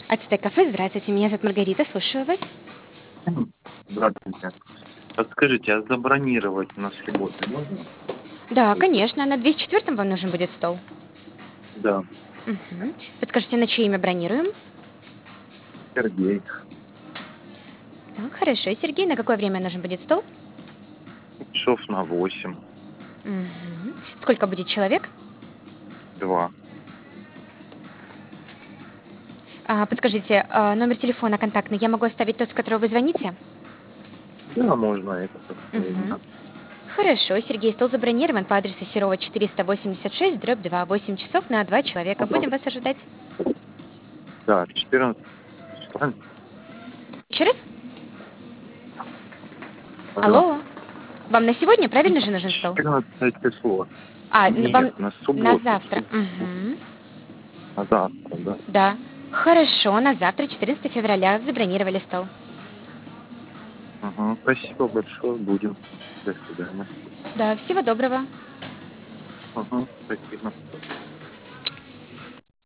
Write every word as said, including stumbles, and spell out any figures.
Ацтек кафе, здравствуйте, меня зовут Маргарита, слушаю вас. Здравствуйте. Подскажите, а забронировать на субботу можно? Да, конечно, на двести четвёртом вам нужен будет стол. Да. Мгм. Подскажите, на чье имя бронируем? Сергей. Так, хорошо. Сергей, на какое время нужен будет стол? Часов на восемь. Мгм. Сколько будет человек? Два. А, подскажите, а, номер телефона контактный я могу оставить тот, с которого вы звоните? Да, можно это поставить, Мгм. да. Хорошо, Сергей, стол забронирован по адресу Серова четыреста восемьдесят шесть, дробь два, восемь часов на два человека. Будем вас ожидать. Да, в четырнадцать числа. Еще раз? Алло. Алло. Вам на сегодня правильно же нужен стол? четырнадцатое число. А, н- вам Нет, на на субботу. завтра. Субботу. Мгм. На завтра, да. Да. Хорошо, на завтра, четырнадцатое февраля, забронировали стол. Ага, спасибо большое, будем. До свидания. Да, всего доброго. Ага, спасибо.